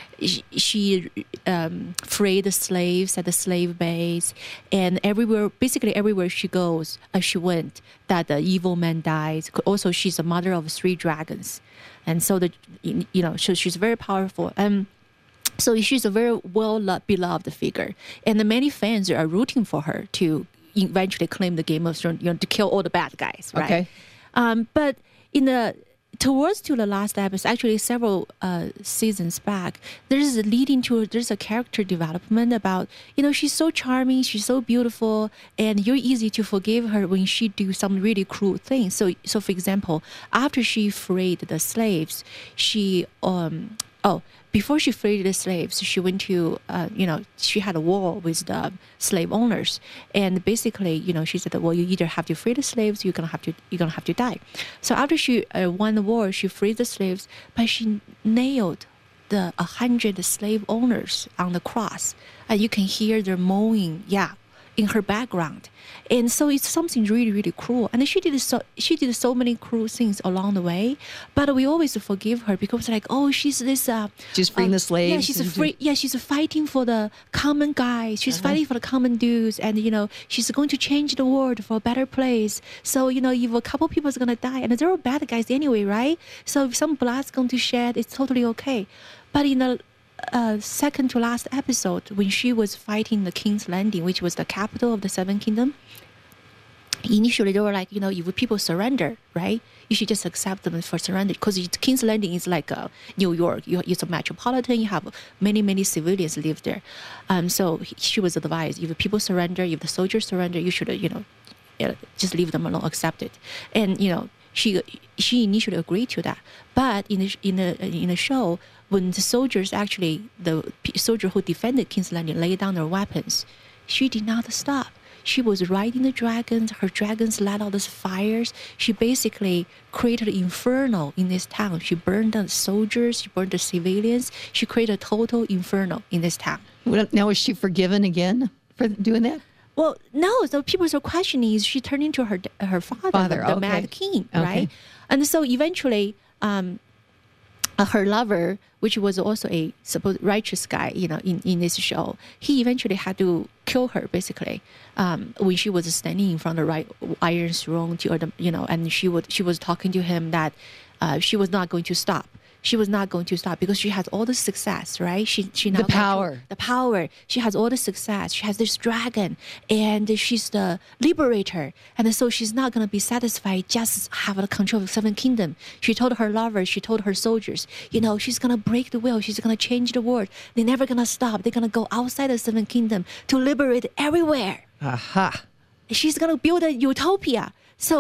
she um, freed the slaves at the slave base, and everywhere, basically everywhere she goes, uh, she went, that the evil man dies. Also, she's a mother of three dragons, and so the you know, so she's very powerful. And so she's a very well beloved figure, and the many fans are rooting for her to eventually claim the Game of Thrones, you know, to kill all the bad guys, right? Okay. Um, but in the towards to the last episode, actually several uh, seasons back, there's a leading to there's a character development about, you know, she's so charming, she's so beautiful, and you're easy to forgive her when she do some really cruel things. So, so for example, after she freed the slaves, she um oh. Before she freed the slaves, she went to, uh, you know, she had a war with the slave owners, and basically, you know, she said, well, you either have to free the slaves, you're gonna have to, you're gonna have to die. So after she uh, won the war, she freed the slaves, but she nailed the a hundred slave owners on the cross, and you can hear their moaning, yeah, in her background. And so it's something really, really cruel. And she did so she did so many cruel things along the way, but we always forgive her because like, oh, she's this uh She's freeing uh, the slaves. Yeah, she's a free yeah, she's fighting for the common guys. She's Uh-huh. fighting for the common dudes, and you know, she's going to change the world for a better place. So, you know, if a couple people is gonna die, and they're all bad guys anyway, right? So if some blood's going to shed, it's totally okay. But in the uh, second to last episode, when she was fighting the King's Landing, which was the capital of the Seven Kingdom, initially they were like, you know, if people surrender, right, you should just accept them for surrender, because King's Landing is like uh, New York. You, it's a metropolitan. You have many, many civilians live there. Um, so she was advised, if people surrender, if the soldiers surrender, you should, uh, you know, uh, just leave them alone, accept it. And you know, she she initially agreed to that. But in the in the in the show, when the soldiers actually, the soldier who defended King's Landing laid down their weapons, she did not stop. She was riding the dragons. Her dragons let out these fires. She basically created an inferno in this town. She burned the soldiers. She burned the civilians. She created a total inferno in this town. Well, now, is she forgiven again for doing that? Well, no. So people are questioning, is she turning to her her father, Father, the, the okay. Mad King, Okay. right? And so eventually, um, uh, her lover, which was also a supposed righteous guy, you know, in, in this show, he eventually had to kill her, basically, um, when she was standing in front of the right Iron Throne, to, or the, you know, and she would she was talking to him that uh, she was not going to stop. She was not going to stop because she has all the success, right? She she now The power. the power. She has all the success. She has this dragon, and she's the liberator. And so she's not going to be satisfied just have the control of the Seven Kingdom. She told her lovers, she told her soldiers, you know, she's going to break the will. She's going to change the world. They're never going to stop. They're going to go outside the Seven Kingdom to liberate everywhere. Aha. She's going to build a utopia. So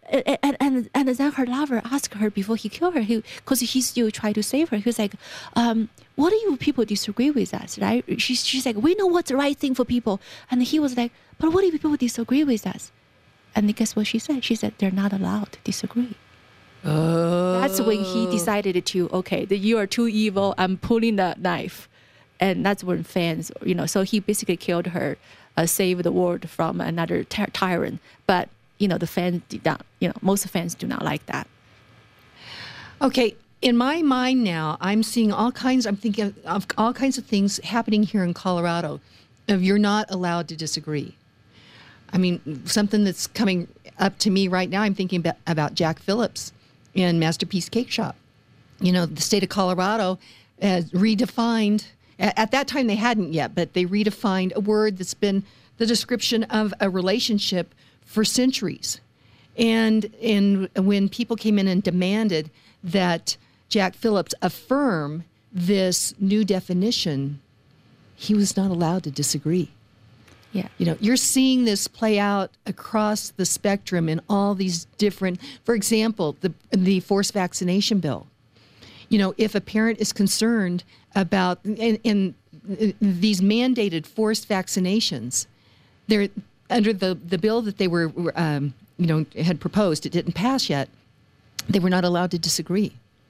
and, and, and then her lover asked her before he killed her, because he, he still tried to save her. He was like, um, what do you people disagree with us, right? She, she's like, we know what's the right thing for people. And he was like, but what do people disagree with us? And guess what she said? She said, they're not allowed to disagree. Oh. That's when he decided to, okay, that you are too evil, I'm pulling the knife. And that's when fans, you know, so he basically killed her, uh, saved the world from another ty- tyrant. But, you know, the fans did not, you know, most fans do not like that. Okay, in my mind now, I'm seeing all kinds, I'm thinking of, of all kinds of things happening here in Colorado of you're not allowed to disagree. I mean, something that's coming up to me right now, I'm thinking about, about Jack Phillips in Masterpiece Cake Shop. You know, the state of Colorado has redefined, at, at that time they hadn't yet, but they redefined a word that's been the description of a relationship for centuries. And, and when people came in and demanded that Jack Phillips affirm this new definition, he was not allowed to disagree. Yeah. You know, you're seeing this play out across the spectrum in all these different, for example, the the forced vaccination bill. You know, if a parent is concerned about in, in these mandated forced vaccinations, they're under the, the bill that they were, um, you know, had proposed, it didn't pass yet, they were not allowed to disagree.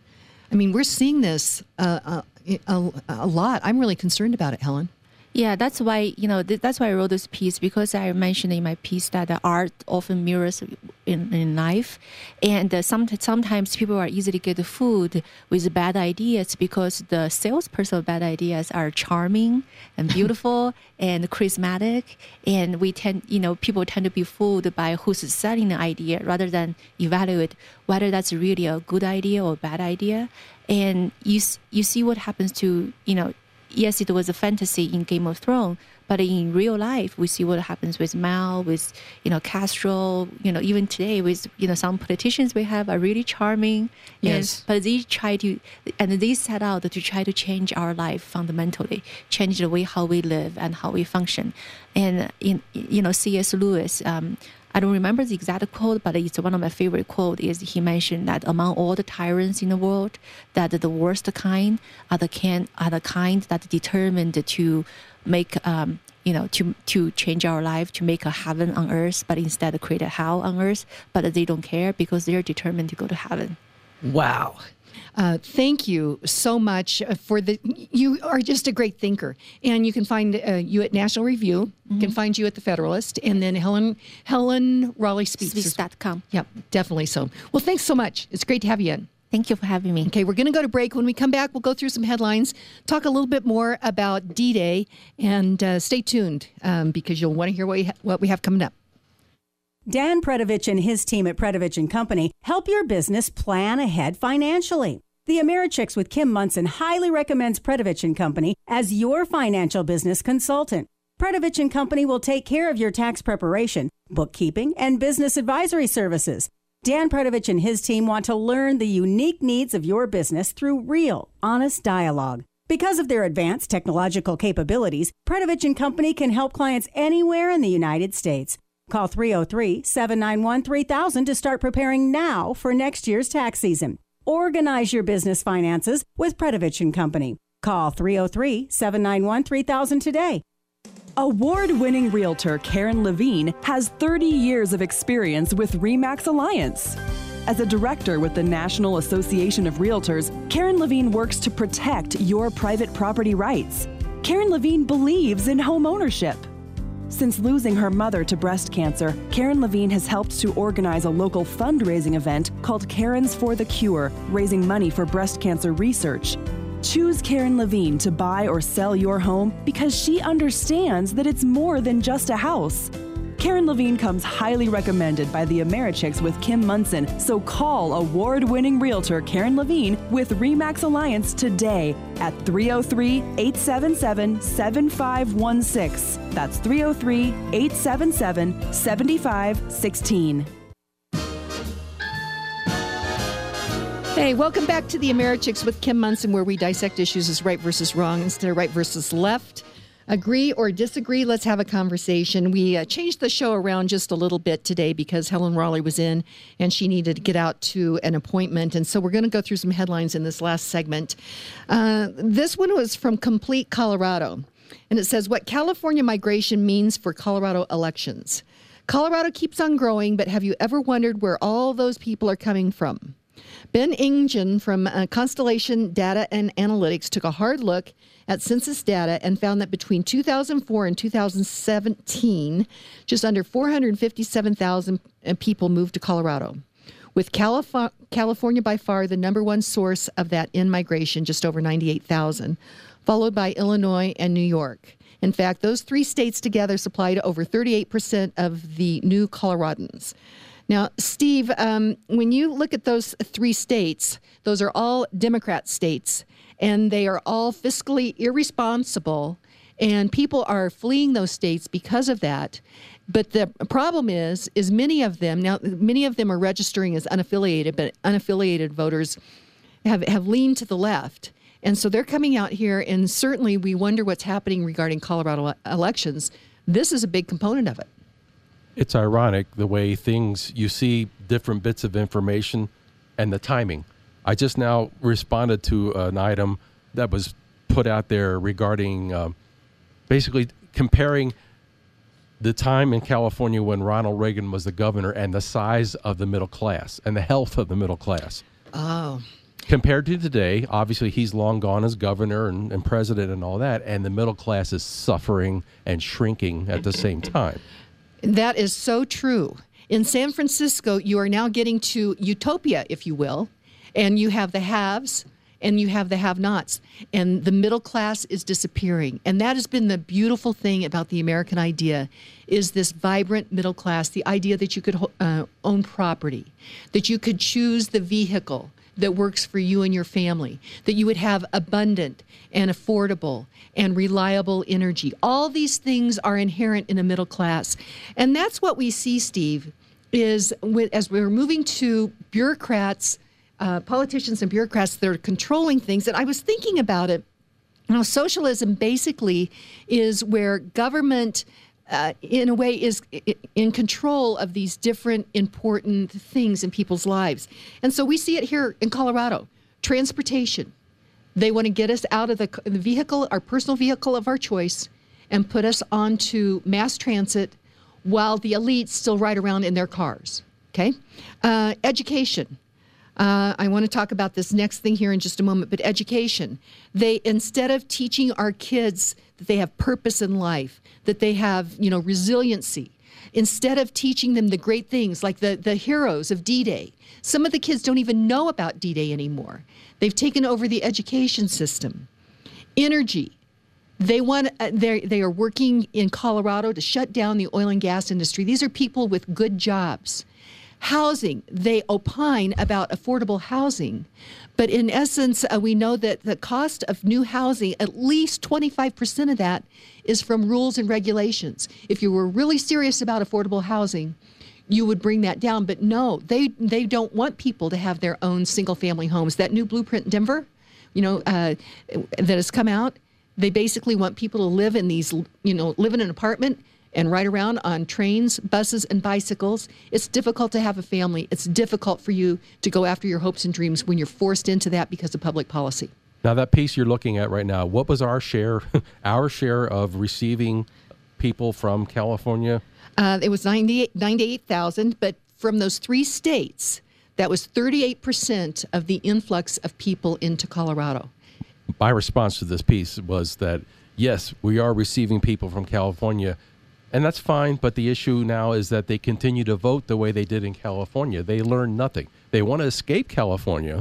I mean, we're seeing this uh, a, a, a lot. I'm really concerned about it, Helen. Yeah, that's why, you know, th- that's why I wrote this piece, because I mentioned in my piece that the art often mirrors in, in life. And uh, some, sometimes people are easily get fooled with bad ideas because the salesperson of bad ideas are charming and beautiful and charismatic. And we tend, you know, people tend to be fooled by who's selling the idea rather than evaluate whether that's really a good idea or a bad idea. And you, you see what happens to, you know, yes, it was a fantasy in Game of Thrones, but in real life, we see what happens with Mao, with, you know, Castro, you know, even today with, you know, some politicians we have are really charming. Yes. And, but they try to, and they set out to try to change our life fundamentally, change the way how we live and how we function. And, in, you know, C S Lewis, um, I don't remember the exact quote, but it's one of my favorite quotes. Is he mentioned that among all the tyrants in the world, that the worst kind are the can are the kind that determined to make um, you know to to change our life, to make a heaven on earth, but instead create a hell on earth. But they don't care because they're determined to go to heaven. Wow. Uh, thank you so much for the, you are just a great thinker. And you can find uh, you at National Review, mm-hmm. can find you at the Federalist, and then Helen, Helen Raleigh Speaks. Speaks dot com. Yep, definitely so. Well, thanks so much. It's great to have you in. Thank you for having me. Okay, we're going to go to break. When we come back, we'll go through some headlines, talk a little bit more about D-Day, and uh, stay tuned um, because you'll want to hear what we, ha- what we have coming up. Dan Predovich and his team at Predovich and Company help your business plan ahead financially. The Americhicks with Kim Munson highly recommends Predovich and Company as your financial business consultant. Predovich and Company will take care of your tax preparation, bookkeeping, and business advisory services. Dan Predovich and his team want to learn the unique needs of your business through real, honest dialogue. Because of their advanced technological capabilities, Predovich and Company can help clients anywhere in the United States. Call three oh three, seven nine one, three thousand to start preparing now for next year's tax season. Organize your business finances with Predovich and Company. Call three oh three, seven nine one, three thousand today. Award-winning realtor Karen Levine has thirty years of experience with RE/MAX Alliance. As a director with the National Association of Realtors, Karen Levine works to protect your private property rights. Karen Levine believes in home ownership. Since losing her mother to breast cancer, Karen Levine has helped to organize a local fundraising event called Karens for the Cure, raising money for breast cancer research. Choose Karen Levine to buy or sell your home because she understands that it's more than just a house. Karen Levine comes highly recommended by the Americhicks with Kim Munson, so call award-winning realtor Karen Levine with RE/MAX Alliance today at three oh three, eight seven seven, seven five one six. That's three oh three, eight seven seven, seven five one six. Hey, welcome back to the Americhicks with Kim Munson, where we dissect issues as right versus wrong instead of right versus left. Agree or disagree? Let's have a conversation. We uh, changed the show around just a little bit today because Helen Raleigh was in and she needed to get out to an appointment. And so we're going to go through some headlines in this last segment. Uh, this one was from Complete Colorado. And it says, what California migration means for Colorado elections. Colorado keeps on growing, but have you ever wondered where all those people are coming from? Ben Ingen from uh, Constellation Data and Analytics took a hard look at census data and found that between two thousand four and two thousand seventeen, just under four hundred fifty-seven thousand people moved to Colorado, with Calif- California by far the number one source of that in-migration, just over ninety-eight thousand, followed by Illinois and New York. In fact, those three states together supplied over thirty-eight percent of the new Coloradans. Now, Steve, um, when you look at those three states, those are all Democrat states, and they are all fiscally irresponsible, and people are fleeing those states because of that. But the problem is, is many of them, now many of them are registering as unaffiliated, but unaffiliated voters have, have leaned to the left. And so they're coming out here, and certainly we wonder what's happening regarding Colorado elections. This is a big component of it. It's ironic the way things, you see different bits of information and the timing. I just now responded to an item that was put out there regarding um, basically comparing the time in California when Ronald Reagan was the governor and the size of the middle class and the health of the middle class. Oh. Compared to today, obviously he's long gone as governor and, and president and all that, and the middle class is suffering and shrinking at the same time. That is so true. In San Francisco, you are now getting to utopia, if you will, and you have the haves and you have the have-nots, and the middle class is disappearing. And that has been the beautiful thing about the American idea, is this vibrant middle class, the idea that you could uh, own property, that you could choose the vehicle that works for you and your family, that you would have abundant and affordable and reliable energy. All these things are inherent in a middle class. And that's what we see, Steve, is with, as we're moving to bureaucrats, uh, politicians and bureaucrats that are controlling things. And I was thinking about it. You know, socialism basically is where government Uh, in a way, is in control of these different important things in people's lives. And so we see it here in Colorado. Transportation. They want to get us out of the, the vehicle, our personal vehicle of our choice, and put us onto mass transit while the elites still ride around in their cars. Okay? Uh, education. Uh, I want to talk about this next thing here in just a moment, but education. They, instead of teaching our kids that they have purpose in life, that they have, you know, resiliency, instead of teaching them the great things like the, the heroes of D-Day, some of the kids don't even know about D-Day anymore. They've taken over the education system. Energy. They want, uh, they they are working in Colorado to shut down the oil and gas industry. These are people with good jobs. Housing, they opine about affordable housing. But in essence, uh, we know that the cost of new housing, at least twenty-five percent of that is from rules and regulations. If you were really serious about affordable housing, you would bring that down. But no, they, they don't want people to have their own single-family homes. That new blueprint in Denver, you know, uh, that has come out, they basically want people to live in these, you know, live in an apartment and ride around on trains, buses, and bicycles. It's difficult to have a family. It's difficult for you to go after your hopes and dreams when you're forced into that because of public policy. Now, that piece you're looking at right now, what was our share, our share of receiving people from California? Uh, it was ninety-eight thousand, but from those three states, that was thirty-eight percent of the influx of people into Colorado. My response to this piece was that, yes, we are receiving people from California, and that's fine, but the issue now is that they continue to vote the way they did in California. They learn nothing. They want to escape California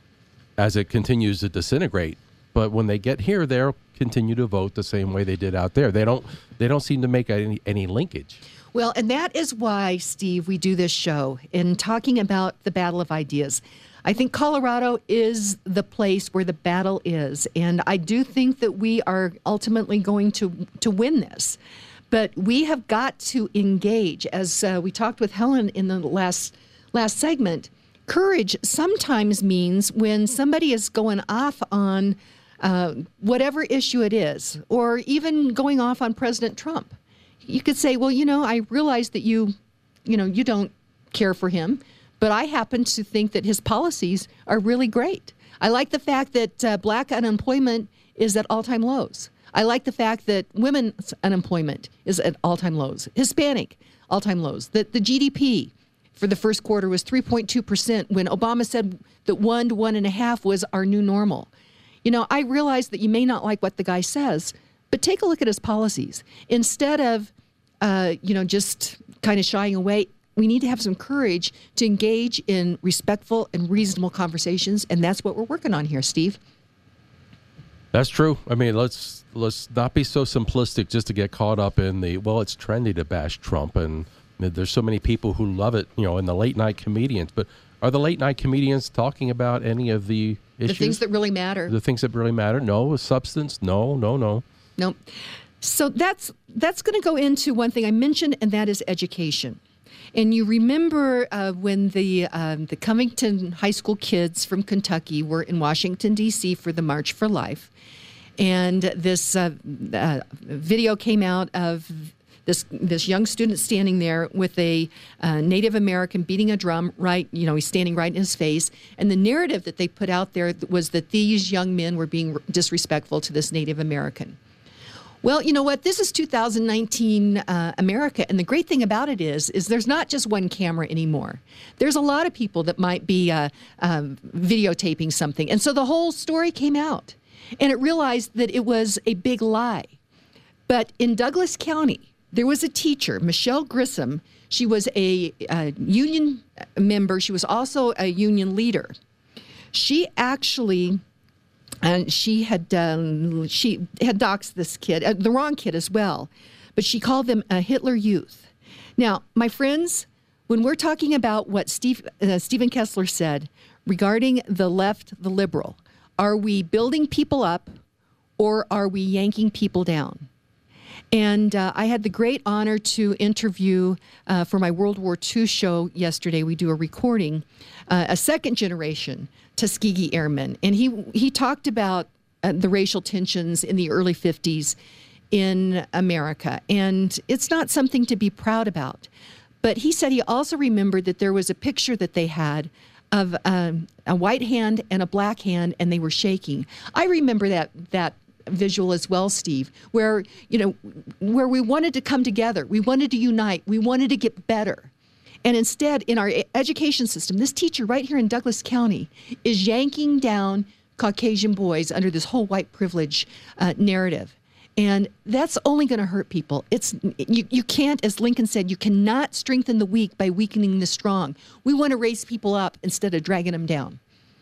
as it continues to disintegrate, but when they get here, they'll continue to vote the same way they did out there. They don't they don't seem to make any, any linkage. Well, and that is why, Steve, we do this show in talking about the battle of ideas. I think Colorado is the place where the battle is, and I do think that we are ultimately going to to win this. But we have got to engage, as uh, we talked with Helen in the last last segment. Courage sometimes means when somebody is going off on uh, whatever issue it is, or even going off on President Trump. You could say, well, you know, I realize that you, you know, you don't care for him, but I happen to think that his policies are really great. I like the fact that uh, black unemployment is at all-time lows. I like the fact that women's unemployment is at all-time lows. Hispanic, all-time lows. That the G D P for the first quarter was three point two percent when Obama said that one to one and a half was our new normal. You know, I realize that you may not like what the guy says, but take a look at his policies. Instead of, uh, you know, just kind of shying away, we need to have some courage to engage in respectful and reasonable conversations, and that's what we're working on here, Steve. That's true. I mean, let's let's not be so simplistic just to get caught up in the, well, it's trendy to bash Trump, and there's so many people who love it, you know, in the late night comedians. But are the late night comedians talking about any of the issues? The things that really matter. The things that really matter? No. Substance? No, no, no. No. So that's that's going to go into one thing I mentioned, and that is education. And you remember uh, when the um, the Covington High School kids from Kentucky were in Washington, D C for the March for Life. And this uh, uh, video came out of this this young student standing there with a uh, Native American beating a drum, right, you know, he's standing right in his face. And the narrative that they put out there was that these young men were being disrespectful to this Native American. Well, you know what? This is two thousand nineteen uh, America, and the great thing about it is, is there's not just one camera anymore. There's a lot of people that might be uh, um, videotaping something, and so the whole story came out, and it realized that it was a big lie. But in Douglas County, there was a teacher, Michelle Grissom. She was a, a union member. She was also a union leader. She actually... And she had um, she had doxed this kid, uh, the wrong kid as well, but she called them a Hitler Youth. Now, my friends, when we're talking about what Steve uh, Stephen Kessler said regarding the left, the liberal, are we building people up or are we yanking people down? And uh, I had the great honor to interview uh, for my World War Two show yesterday. We do a recording, uh, a second generation Tuskegee Airman. And he he talked about uh, the racial tensions in the early fifties in America. And it's not something to be proud about. But he said he also remembered that there was a picture that they had of um, a white hand and a black hand, and they were shaking. I remember that that visual as well, Steve, where, you know, where we wanted to come together. We wanted to unite. We wanted to get better. And instead, in our education system, this teacher right here in Douglas County is yanking down Caucasian boys under this whole white privilege uh, narrative. And that's only going to hurt people. It's you, you can't, as Lincoln said, you cannot strengthen the weak by weakening the strong. We want to raise people up instead of dragging them down.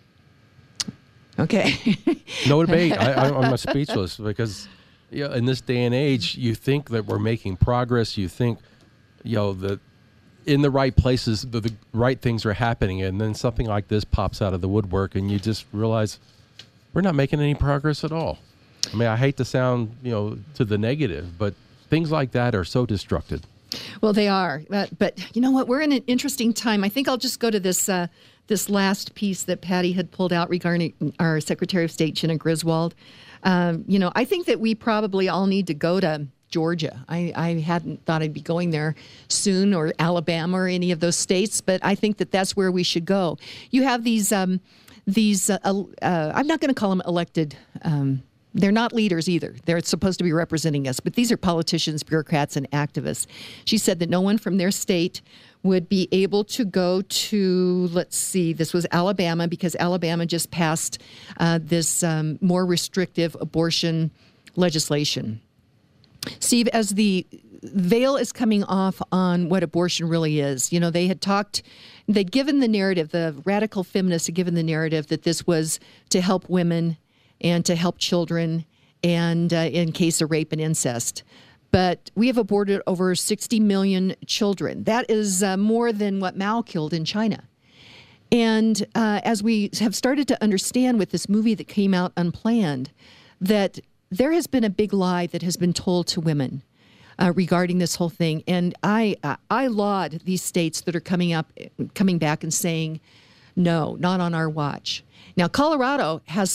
Okay. No debate. I, I'm speechless because, you know, in this day and age, you think that we're making progress. You think, you know, that in the right places, the, the right things are happening, and then something like this pops out of the woodwork, and you just realize we're not making any progress at all. I mean, I hate to sound, you know, to the negative, but things like that are so destructive. Well, they are. But, but you know what? We're in an interesting time. I think I'll just go to this uh, this last piece that Patty had pulled out regarding our Secretary of State, Jenna Griswold. Um, you know, I think that we probably all need to go to Georgia. I, I hadn't thought I'd be going there soon, or Alabama or any of those states, but I think that that's where we should go. You have these, um, these uh, uh, I'm not going to call them elected um They're not leaders either. They're supposed to be representing us, but these are politicians, bureaucrats, and activists. She said that no one from their state would be able to go to, let's see, this was Alabama, because Alabama just passed uh, this um, more restrictive abortion legislation. Steve, as the veil is coming off on what abortion really is, you know, they had talked, they'd given the narrative, the radical feminists had given the narrative that this was to help women and to help children, and uh, in case of rape and incest. But we have aborted over sixty million children. That is uh, more than what Mao killed in China. And uh, as we have started to understand with this movie that came out unplanned, that there has been a big lie that has been told to women uh, regarding this whole thing. And I uh, I laud these states that are coming up, coming back and saying, no, not on our watch. Now, Colorado has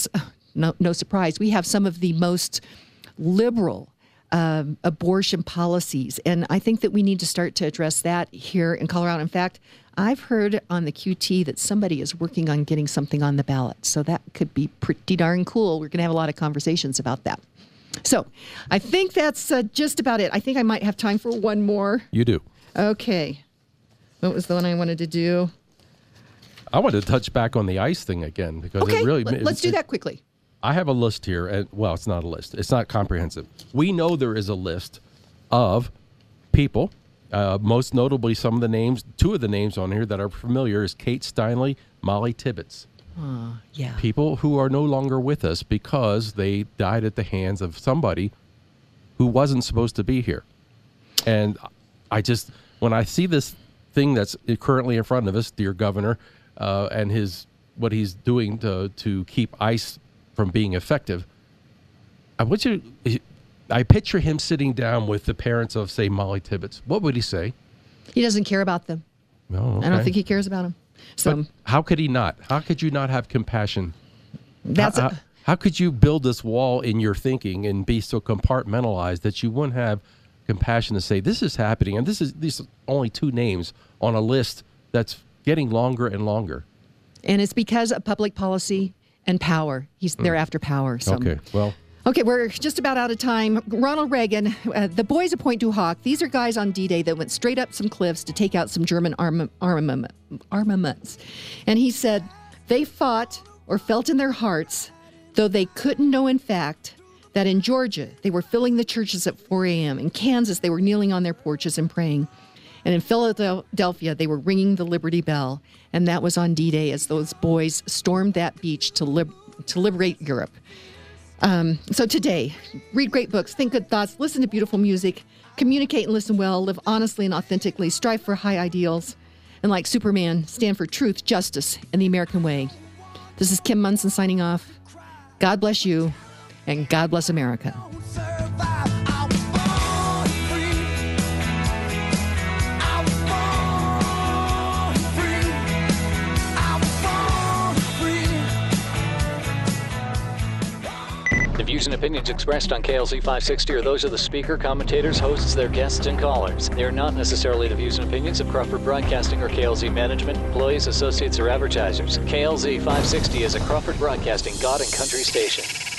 no, no surprise. We have some of the most liberal um, abortion policies, and I think that we need to start to address that here in Colorado. In fact, I've heard on the Q T that somebody is working on getting something on the ballot, so that could be pretty darn cool. We're going to have a lot of conversations about that. So I think that's uh, just about it. I think I might have time for one more. You do. Okay. What was the one I wanted to do? I want to touch back on the ICE thing again because okay, it really. let, let's it, do that quickly. I have a list here, and well, it's not a list. It's not comprehensive. We know there is a list of people, uh, most notably some of the names, two of the names on here that are familiar is Kate Steinle, Molly Tibbetts. Uh, yeah. People who are no longer with us because they died at the hands of somebody who wasn't supposed to be here. And I just, when I see this thing that's currently in front of us, dear governor, uh, and his what he's doing to to keep ICE from being effective, I want you to, I picture him sitting down with the parents of, say, Molly Tibbetts. What would he say? He doesn't care about them. No, okay. I don't think he cares about them. So but how could he not? How could you not have compassion? That's how, a, how, how could you build this wall in your thinking and be so compartmentalized that you wouldn't have compassion to say this is happening, and this is these are only two names on a list that's getting longer and longer. And it's because of public policy and power. He's mm. they're after power. So. Okay, well. Okay, we're just about out of time. Ronald Reagan, uh, the boys of Point du Hoc, these are guys on D-Day that went straight up some cliffs to take out some German arma- armament, armaments. And he said, they fought or felt in their hearts, though they couldn't know in fact, that in Georgia, they were filling the churches at four a.m. In Kansas, they were kneeling on their porches and praying. And in Philadelphia, they were ringing the Liberty Bell. And that was on D-Day as those boys stormed that beach to, lib- to liberate Europe. Um, so today, read great books, think good thoughts, listen to beautiful music, communicate and listen well, live honestly and authentically, strive for high ideals, and like Superman, stand for truth, justice, and the American way. This is Kim Monson signing off. God bless you, and God bless America. The views and opinions expressed on K L Z five sixty are those of the speaker, commentators, hosts, their guests, and callers. They are not necessarily the views and opinions of Crawford Broadcasting or K L Z management, employees, associates, or advertisers. K L Z five sixty is a Crawford Broadcasting God and Country station.